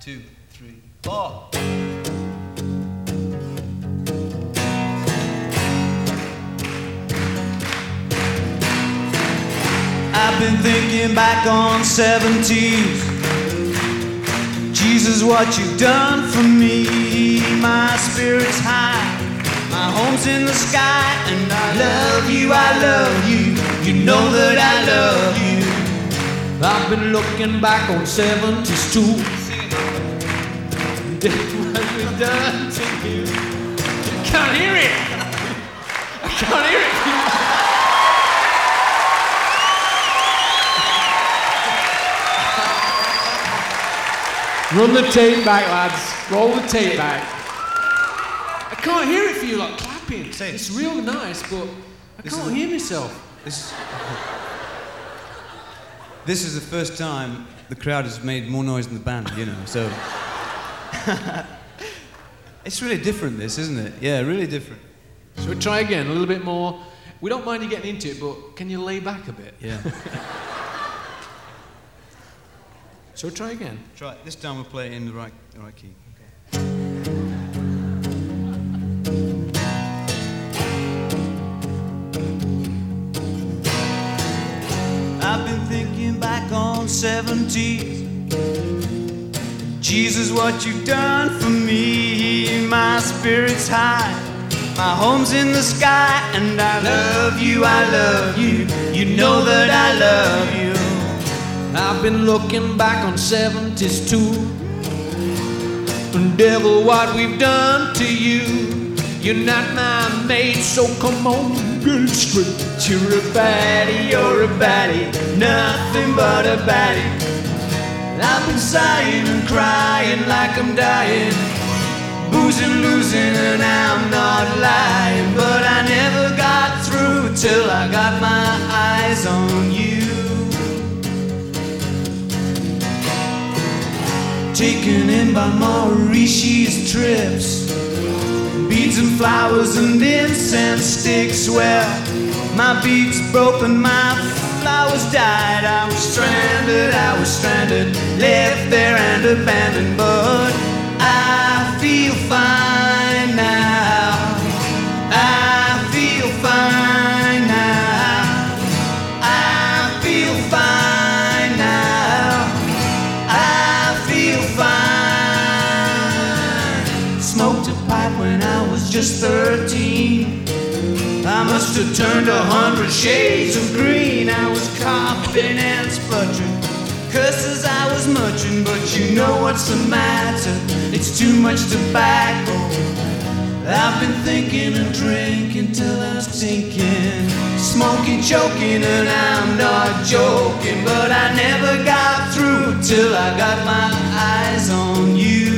2, 3, 4. I've been thinking back on 70s. Jesus, what you've done for me. My spirit's high, my home's in the sky, and I love you, I love you. You know that I love you. I've been looking back on 70s too. What we've done to you. I can't hear it. I can't hear it. Run the tape back, lads. Roll the tape back. I can't hear it for you, like clapping. It's real nice, but I can't hear myself. This is the first time the crowd has made more noise than the band, you know, so... It's really different, this, isn't it? Yeah, really different. So we try again, a little bit more. We don't mind you getting into it, but can you lay back a bit? Yeah. So try again. Try it. This time we'll play it in the right key. Okay. I've been thinking back on 70s. Jesus, what you've done for me. My spirit's high, my home's in the sky, and I love you, I love you. You know that I love you. I've been looking back on 70s too. And devil, what we've done to you. You're not my mate, so come on, get it straight. You're a baddie, you're a baddie, nothing but a baddie. I've been sighing and crying like I'm dying, boozing, losing, and I'm not lying. But I never got through till I got my eyes on you. Taken in by Mauritius trips, beads and flowers and incense sticks. Well, my beads broke and my flowers died. I was stranded, left there and abandoned. But I feel fine now, I feel fine now, I feel fine now, I feel fine. Smoked a pipe when I was just 13. I must have turned 100 shades of green. I was coughing and spluttering, curses I was muttering. But you know what's the matter? It's too much tobacco. I've been thinking and drinking till I'm stinking, smoking, choking, and I'm not joking. But I never got through till I got my eyes on you.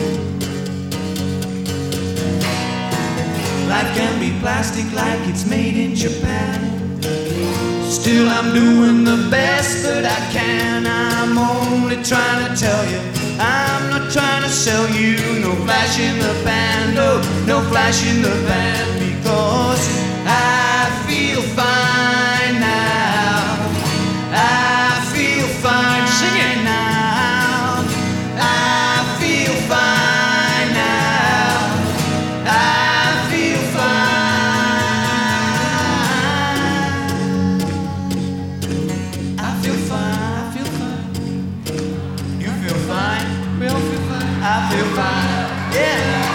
Life can be plastic like it's made in Japan. Still I'm doing the best that I can. I'm only trying to tell you, I'm not trying to sell you. No flash in the pan, no flash in the pan. Because I feel fine now, I feel fine. Sing it now. I feel fine now, I feel fine. I feel fine. You feel fine. We all feel fine. I feel fine. Yeah.